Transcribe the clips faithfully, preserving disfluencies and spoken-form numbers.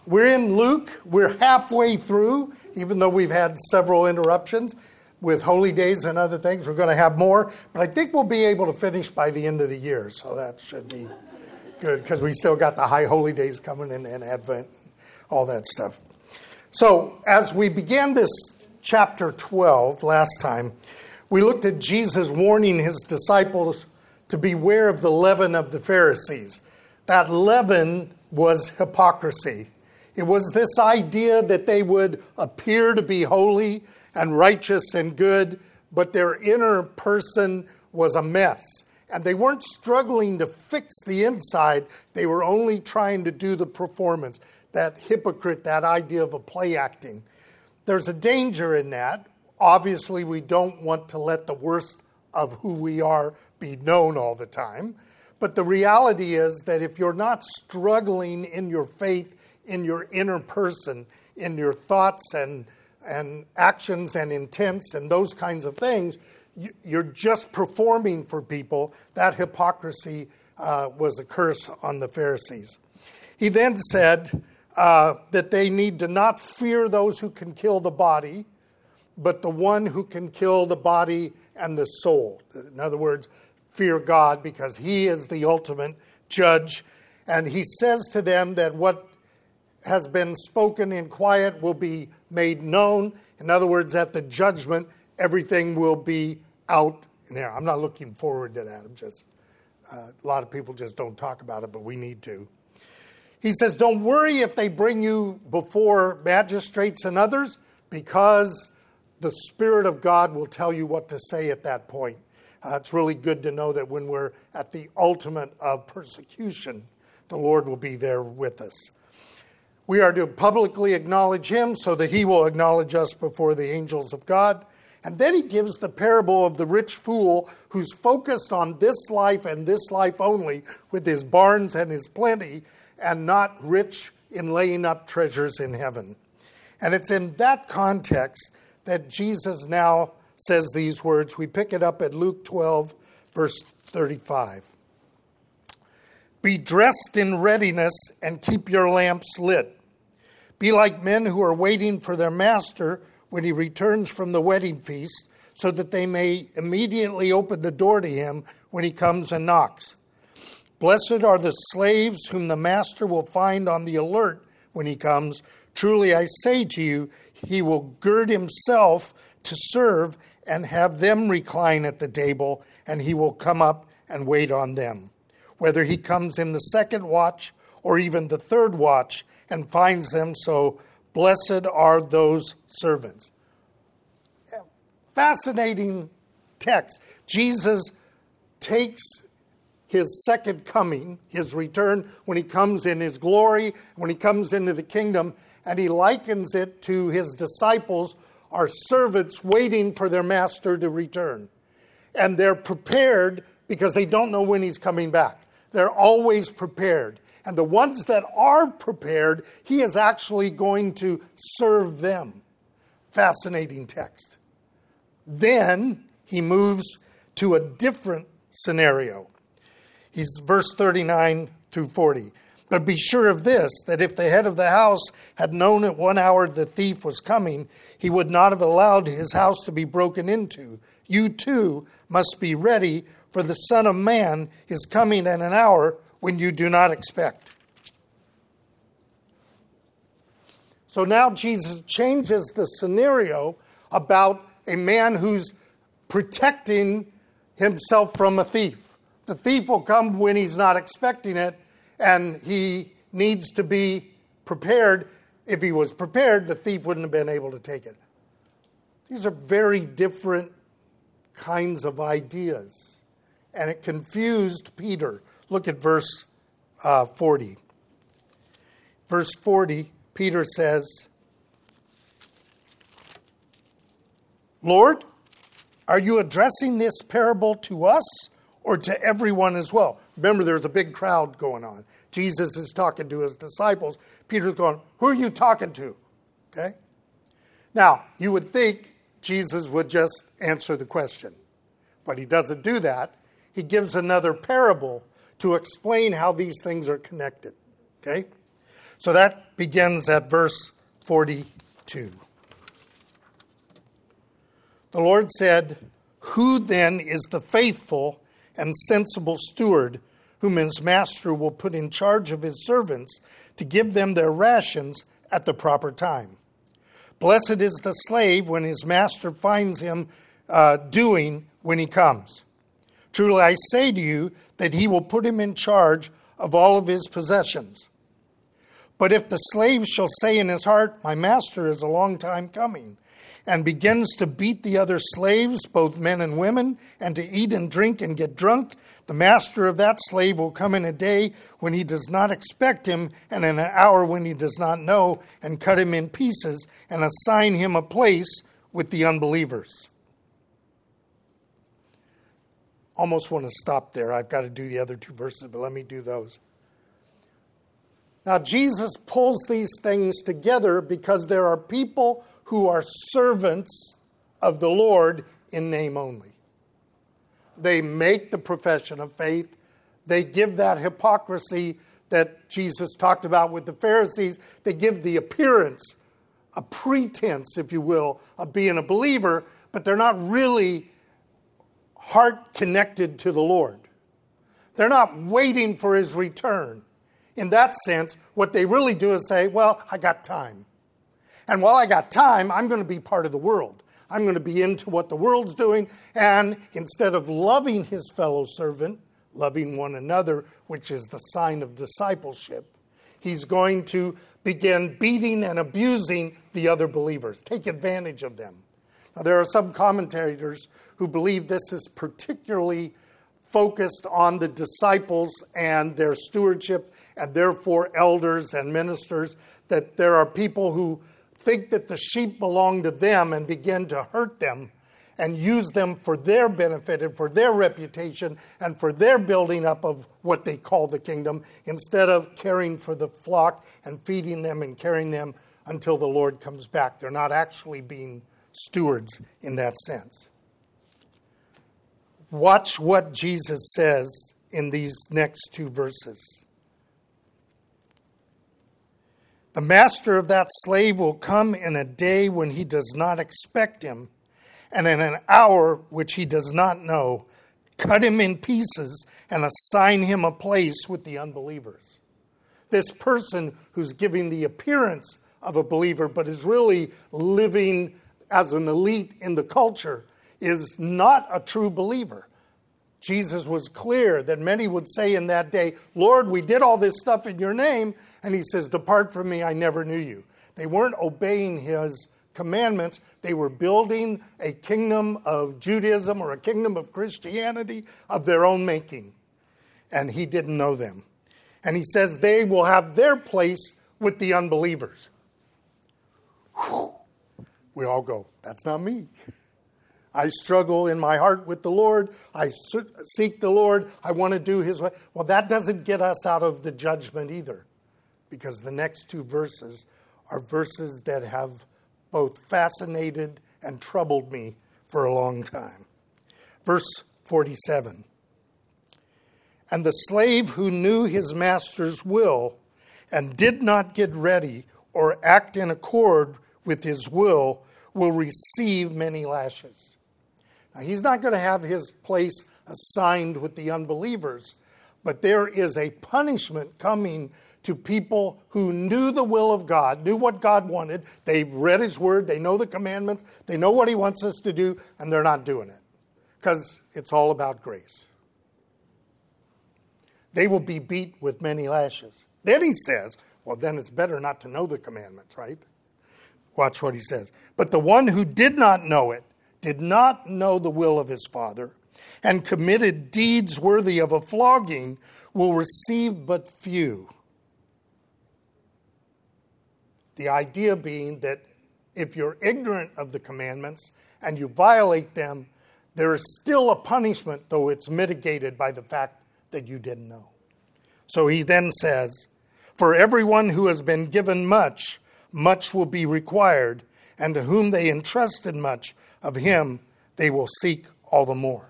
We're in Luke. We're halfway through, even though we've had several interruptions with holy days and other things. We're going to have more, but I think we'll be able to finish by the end of the year, so that should be good because we still got the high holy days coming in and Advent, all that stuff. So as we began this chapter twelve last time, we looked at Jesus warning his disciples to beware of the leaven of the Pharisees. That leaven was hypocrisy. It was this idea that they would appear to be holy and righteous and good, but their inner person was a mess. And they weren't struggling to fix the inside. They were only trying to do the performance. That hypocrite, that idea of a play acting. There's a danger in that. Obviously, we don't want to let the worst of who we are be known all the time. But the reality is that if you're not struggling in your faith, in your inner person, in your thoughts and, and actions and intents and those kinds of things, you, you're just performing for people. That hypocrisy uh, was a curse on the Pharisees. He then said uh, that they need to not fear those who can kill the body, but the one who can kill the body and the soul. In other words, fear God because he is the ultimate judge. And he says to them that what has been spoken in quiet will be made known. In other words, at the judgment, everything will be out in there. I'm not looking forward to that. I'm just, uh, a lot of people just don't talk about it, but we need to. He says, don't worry if they bring you before magistrates and others, because the Spirit of God will tell you what to say at that point. Uh, it's really good to know that when we're at the ultimate of persecution, the Lord will be there with us. We are to publicly acknowledge him so that he will acknowledge us before the angels of God. And then he gives the parable of the rich fool who's focused on this life and this life only with his barns and his plenty and not rich in laying up treasures in heaven. And it's in that context that Jesus now says these words. We pick it up at Luke twelve, verse thirty-five. Be dressed in readiness and keep your lamps lit. Be like men who are waiting for their master when he returns from the wedding feast, so that they may immediately open the door to him when he comes and knocks. Blessed are the slaves whom the master will find on the alert when he comes. Truly I say to you, he will gird himself to serve and have them recline at the table, and he will come up and wait on them. Whether he comes in the second watch or even the third watch and finds them so, blessed are those servants. Fascinating text. Jesus takes his second coming, his return, when he comes in his glory, when he comes into the kingdom, and he likens it to his disciples are servants waiting for their master to return. And they're prepared because they don't know when he's coming back. They're always prepared. And the ones that are prepared, he is actually going to serve them. Fascinating text. Then he moves to a different scenario. He's verse thirty-nine through forty. But be sure of this, that if the head of the house had known at one hour the thief was coming, he would not have allowed his house to be broken into. You too must be ready, for the Son of Man is coming in an hour when you do not expect. So now Jesus changes the scenario about a man who's protecting himself from a thief. The thief will come when he's not expecting it, and he needs to be prepared. If he was prepared, the thief wouldn't have been able to take it. These are very different kinds of ideas. And it confused Peter. Look at verse uh, forty. Verse forty, Peter says, Lord, are you addressing this parable to us or to everyone as well? Remember, there's a big crowd going on. Jesus is talking to his disciples. Peter's going, who are you talking to? Okay? Now, you would think Jesus would just answer the question. But he doesn't do that. He gives another parable to explain how these things are connected. Okay? So that begins at verse forty-two. The Lord said, "Who then is the faithful and sensible steward whom his master will put in charge of his servants to give them their rations at the proper time? Blessed is the slave when his master finds him uh, doing when he comes. Truly I say to you that he will put him in charge of all of his possessions. But if the slave shall say in his heart, 'My master is a long time coming,' and begins to beat the other slaves, both men and women, and to eat and drink and get drunk, the master of that slave will come in a day when he does not expect him, and in an hour when he does not know, and cut him in pieces, and assign him a place with the unbelievers." Almost want to stop there. I've got to do the other two verses, but let me do those. Now, Jesus pulls these things together because there are people who are servants of the Lord in name only. They make the profession of faith. They give that hypocrisy that Jesus talked about with the Pharisees. They give the appearance, a pretense, if you will, of being a believer, but they're not really heart connected to the Lord. They're not waiting for his return. In that sense, what they really do is say, well, I got time. And while I got time, I'm going to be part of the world. I'm going to be into what the world's doing. And instead of loving his fellow servant, loving one another, which is the sign of discipleship, he's going to begin beating and abusing the other believers, take advantage of them. Now, there are some commentators who believe this is particularly focused on the disciples and their stewardship, and therefore elders and ministers, that there are people who think that the sheep belong to them and begin to hurt them and use them for their benefit and for their reputation and for their building up of what they call the kingdom, instead of caring for the flock and feeding them and carrying them until the Lord comes back. They're not actually being stewards in that sense. Watch what Jesus says in these next two verses. The master of that slave will come in a day when he does not expect him, and in an hour which he does not know, cut him in pieces and assign him a place with the unbelievers. This person who's giving the appearance of a believer but is really living as an elite in the culture is not a true believer. Jesus was clear that many would say in that day, "Lord, we did all this stuff in your name." And he says, "Depart from me, I never knew you." They weren't obeying his commandments. They were building a kingdom of Judaism or a kingdom of Christianity of their own making. And he didn't know them. And he says they will have their place with the unbelievers. Whew. We all go, that's not me. I struggle in my heart with the Lord. I seek the Lord. I want to do his way. Well, that doesn't get us out of the judgment either, because the next two verses are verses that have both fascinated and troubled me for a long time. Verse forty-seven. And the slave who knew his master's will and did not get ready or act in accord with his will will receive many lashes. Now, he's not going to have his place assigned with the unbelievers, but there is a punishment coming to people who knew the will of God, knew what God wanted. They've read his word, they know the commandments, they know what he wants us to do, and they're not doing it because it's all about grace. They will be beat with many lashes. Then he says, well, then it's better not to know the commandments, right? Watch what he says. But the one who did not know it, did not know the will of his Father, and committed deeds worthy of a flogging, will receive but few. The idea being that if you're ignorant of the commandments and you violate them, there is still a punishment, though it's mitigated by the fact that you didn't know. So he then says, for everyone who has been given much, much will be required, and to whom they entrusted much, of him they will seek all the more.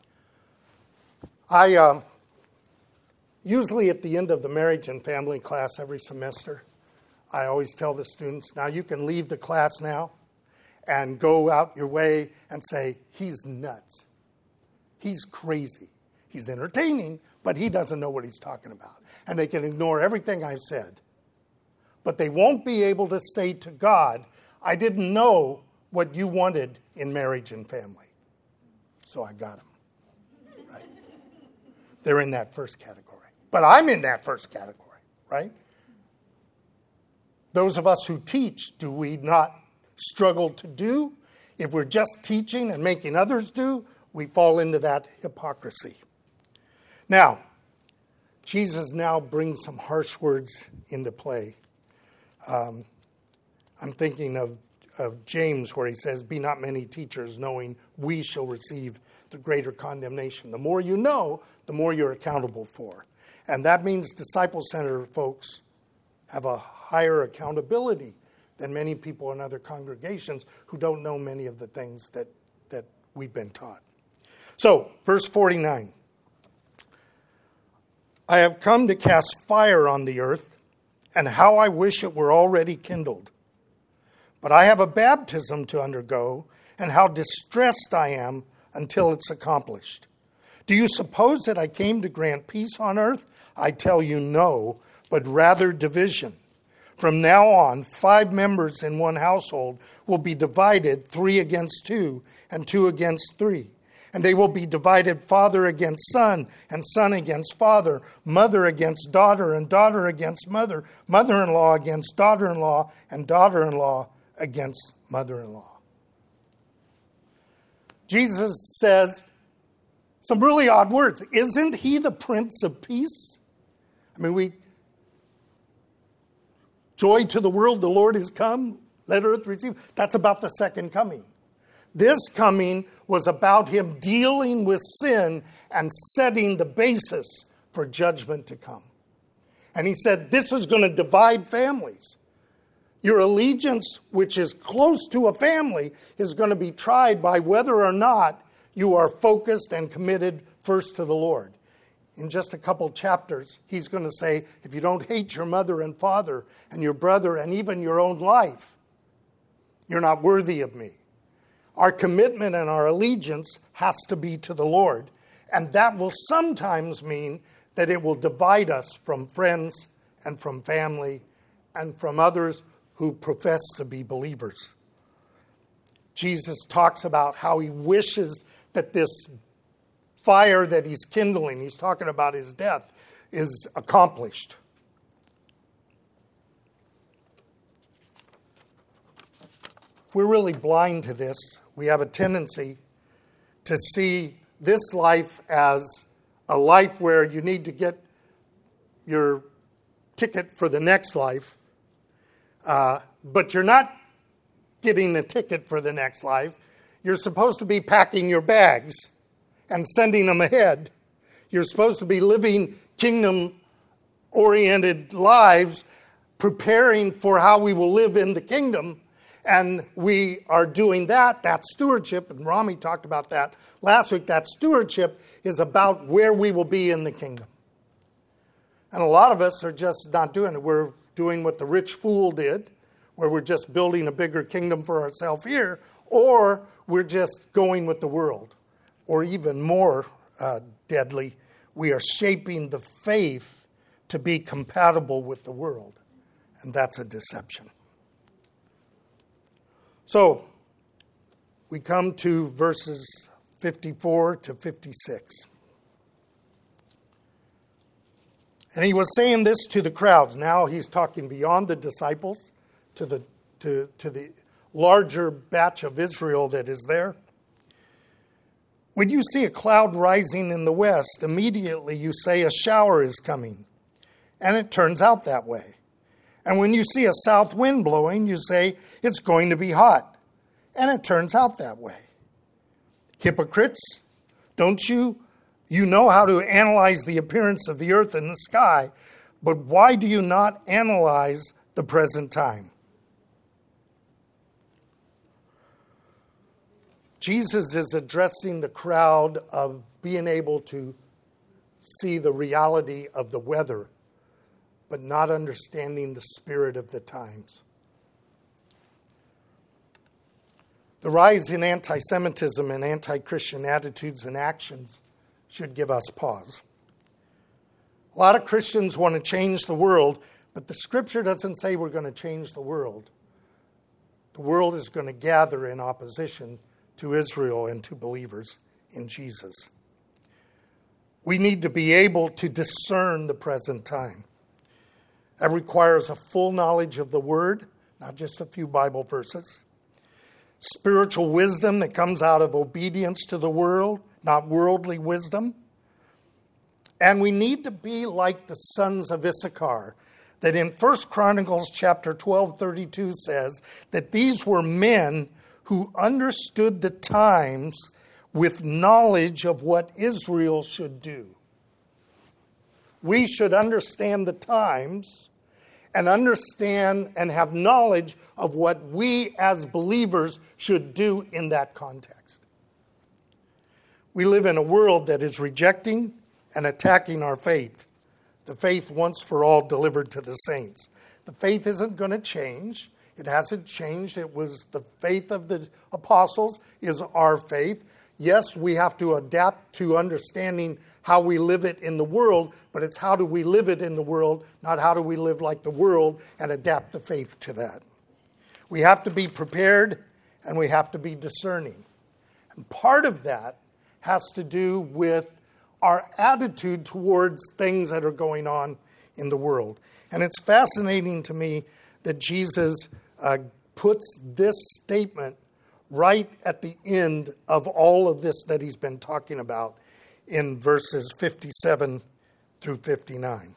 I uh, usually at the end of the marriage and family class every semester, I always tell the students, now you can leave the class now and go out your way and say, he's nuts. He's crazy. He's entertaining, but he doesn't know what he's talking about. And they can ignore everything I've said. But they won't be able to say to God, I didn't know what you wanted in marriage and family. So I got them. Right? They're in that first category. But I'm in that first category, right? Those of us who teach, do we not struggle to do? If we're just teaching and making others do, we fall into that hypocrisy. Now, Jesus now brings some harsh words into play. Um, I'm thinking of, of James where he says, be not many teachers, knowing we shall receive the greater condemnation. The more you know, the more you're accountable for. And that means disciple-centered folks have a higher accountability than many people in other congregations who don't know many of the things that, that we've been taught. So, verse forty-nine. I have come to cast fire on the earth, and how I wish it were already kindled. But I have a baptism to undergo, and how distressed I am until it's accomplished. Do you suppose that I came to grant peace on earth? I tell you no, but rather division. From now on, five members in one household will be divided, three against two, and two against three. And they will be divided father against son, and son against father, mother against daughter, and daughter against mother, mother-in-law against daughter-in-law, and daughter-in-law against mother-in-law. Jesus says some really odd words. Isn't he the Prince of Peace? I mean, we, joy to the world, the Lord is come, let earth receive. That's about the second coming. This coming was about him dealing with sin and setting the basis for judgment to come. And he said, this is going to divide families. Your allegiance, which is close to a family, is going to be tried by whether or not you are focused and committed first to the Lord. In just a couple chapters, he's going to say, if you don't hate your mother and father and your brother and even your own life, you're not worthy of me. Our commitment and our allegiance has to be to the Lord. And that will sometimes mean that it will divide us from friends and from family and from others who profess to be believers. Jesus talks about how he wishes that this fire that he's kindling, he's talking about his death, is accomplished. We're really blind to this. We have a tendency to see this life as a life where you need to get your ticket for the next life, uh, but you're not getting the ticket for the next life. You're supposed to be packing your bags and sending them ahead. You're supposed to be living kingdom-oriented lives, preparing for how we will live in the kingdom. And we are doing that. That stewardship, and Rami talked about that last week, that stewardship is about where we will be in the kingdom. And a lot of us are just not doing it. We're doing what the rich fool did, where we're just building a bigger kingdom for ourselves here, or we're just going with the world. Or even more uh, deadly, we are shaping the faith to be compatible with the world. And that's a deception. So, we come to verses fifty-four to fifty-six. And he was saying this to the crowds. Now he's talking beyond the disciples to the, to, to the larger batch of Israel that is there. When you see a cloud rising in the west, immediately you say a shower is coming. And it turns out that way. And when you see a south wind blowing, you say it's going to be hot. And it turns out that way. Hypocrites, don't you? You know how to analyze the appearance of the earth and the sky, but why do you not analyze the present time? Jesus is addressing the crowd of being able to see the reality of the weather but not understanding the spirit of the times. The rise in anti-Semitism and anti-Christian attitudes and actions should give us pause. A lot of Christians want to change the world, but the scripture doesn't say we're going to change the world. The world is going to gather in opposition to Israel and to believers in Jesus. We need to be able to discern the present time. That requires a full knowledge of the Word, not just a few Bible verses. Spiritual wisdom that comes out of obedience to the world, not worldly wisdom. And we need to be like the sons of Issachar, that in First Chronicles chapter twelve thirty-two says that these were men who understood the times with knowledge of what Israel should do. We should understand the times and understand and have knowledge of what we as believers should do in that context. We live in a world that is rejecting and attacking our faith. The faith once for all delivered to the saints. The faith isn't going to change. It hasn't changed. It was the faith of the apostles is our faith. Yes, we have to adapt to understanding how we live it in the world, but it's how do we live it in the world, not how do we live like the world and adapt the faith to that. We have to be prepared and we have to be discerning. And part of that has to do with our attitude towards things that are going on in the world. And it's fascinating to me that Jesus uh, puts this statement right at the end of all of this that he's been talking about in verses fifty-seven through fifty-nine.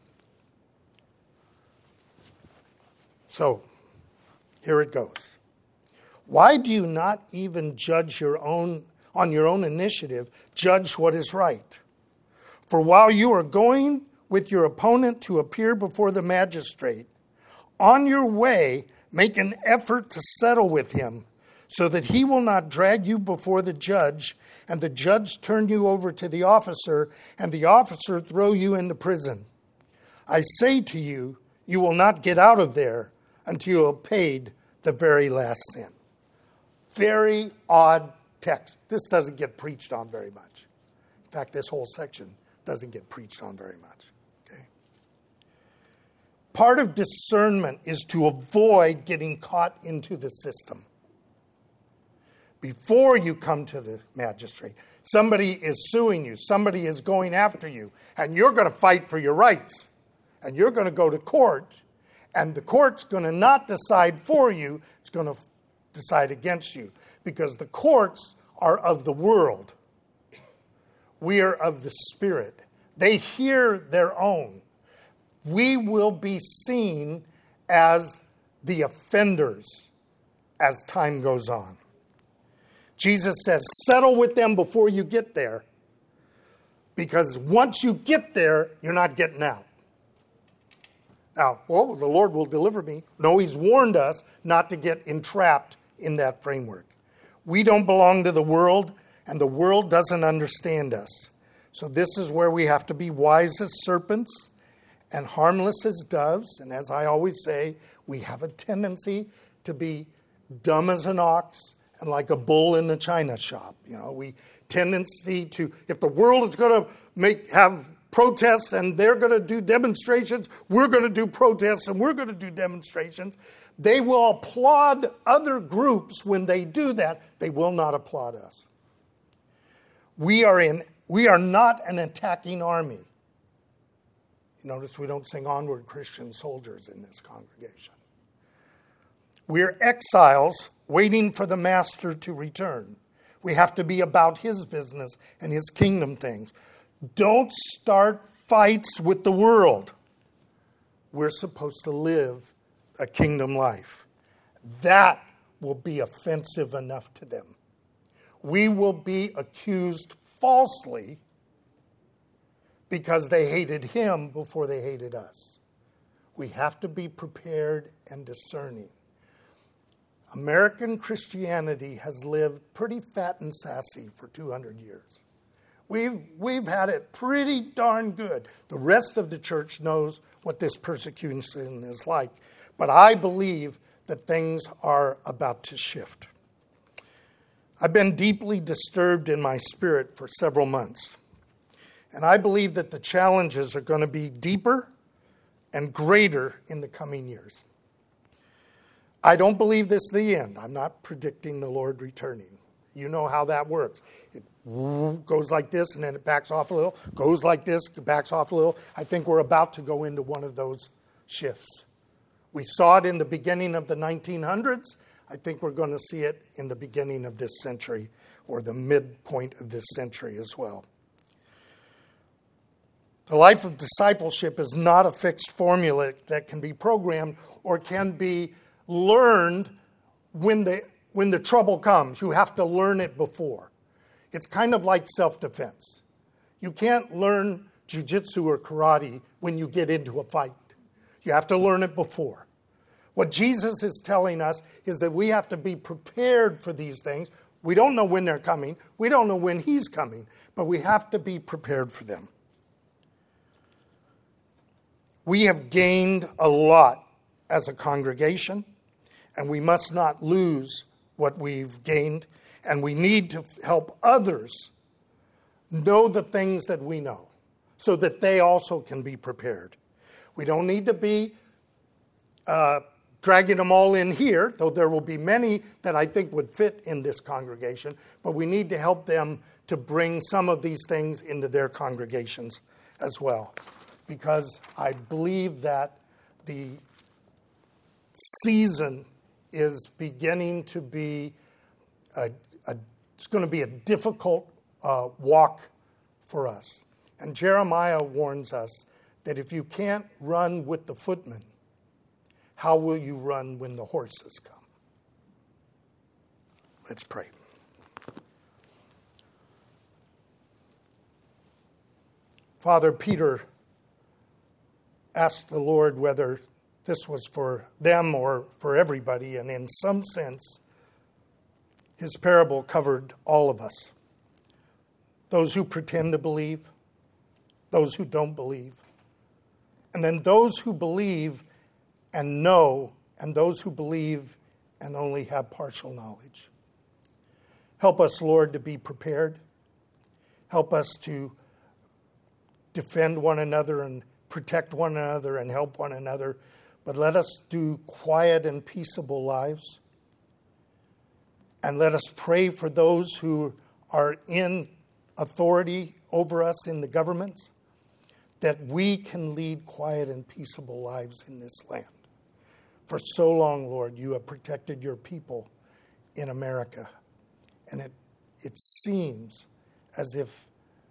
So, here it goes. Why do you not even judge your own, on your own initiative, judge what is right? For while you are going with your opponent to appear before the magistrate, on your way, make an effort to settle with him, so that he will not drag you before the judge, and the judge turn you over to the officer, and the officer throw you into prison. I say to you, you will not get out of there until you have paid the very last sin. Very odd text. This doesn't get preached on very much. In fact, this whole section doesn't get preached on very much. Okay? Part of discernment is to avoid getting caught into the system. Before you come to the magistrate, somebody is suing you, somebody is going after you, and you're going to fight for your rights. And you're going to go to court, and the court's going to not decide for you, it's going to decide against you. Because the courts are of the world. We are of the Spirit. They hear their own. We will be seen as the offenders as time goes on. Jesus says, settle with them before you get there. Because once you get there, you're not getting out. Now, well, the Lord will deliver me. No, he's warned us not to get entrapped in that framework. We don't belong to the world, and the world doesn't understand us. So this is where we have to be wise as serpents and harmless as doves. And as I always say, we have a tendency to be dumb as an ox and like a bull in the china shop. You know, we tendency to, if the world is going to make have protests and they're going to do demonstrations, we're going to do protests and we're going to do demonstrations. They will applaud other groups when they do that. They will not applaud us. We are in. We are not an attacking army. You notice we don't sing Onward Christian Soldiers in this congregation. We're exiles waiting for the master to return. We have to be about his business and his kingdom things. Don't start fights with the world. We're supposed to live a kingdom life. That will be offensive enough to them. We will be accused falsely because they hated him before they hated us. We have to be prepared and discerning. American Christianity has lived pretty fat and sassy for two hundred years. We've, we've had it pretty darn good. The rest of the church knows what this persecution is like. But I believe that things are about to shift. I've been deeply disturbed in my spirit for several months. And I believe that the challenges are going to be deeper and greater in the coming years. I don't believe this is the end. I'm not predicting the Lord returning. You know how that works. It goes like this, and then it backs off a little, goes like this, backs off a little. I think we're about to go into one of those shifts. We saw it in the beginning of the nineteen hundreds. I think we're going to see it in the beginning of this century, or the midpoint of this century as well. The life of discipleship is not a fixed formula that can be programmed or can be learned when the, when the trouble comes. You have to learn it before. It's kind of like self-defense. You can't learn jiu-jitsu or karate when you get into a fight. You have to learn it before. What Jesus is telling us is that we have to be prepared for these things. We don't know when they're coming. We don't know when he's coming. But we have to be prepared for them. We have gained a lot as a congregation, and we must not lose what we've gained. And we need to help others know the things that we know so that they also can be prepared. We don't need to be uh, dragging them all in here, though there will be many that I think would fit in this congregation, but we need to help them to bring some of these things into their congregations as well. Because I believe that the season is beginning to be, a, a, it's going to be a difficult uh, walk for us. And Jeremiah warns us that if you can't run with the footmen, how will you run when the horses come? Let's pray. Father, Peter asked the Lord whether this was for them or for everybody, and in some sense, his parable covered all of us. Those who pretend to believe, those who don't believe, and then those who believe and know, and those who believe and only have partial knowledge. Help us, Lord, to be prepared. Help us to defend one another and protect one another and help one another. But let us do quiet and peaceable lives. And let us pray for those who are in authority over us in the governments, that we can lead quiet and peaceable lives in this land. For so long, Lord, you have protected your people in America. And it, it seems as if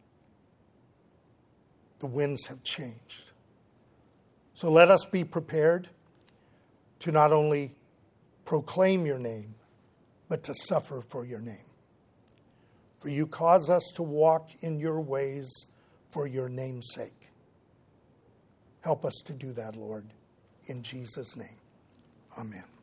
the winds have changed. So let us be prepared to not only proclaim your name, but to suffer for your name. For you cause us to walk in your ways for your name's sake. Help us to do that, Lord, in Jesus' name. Amen.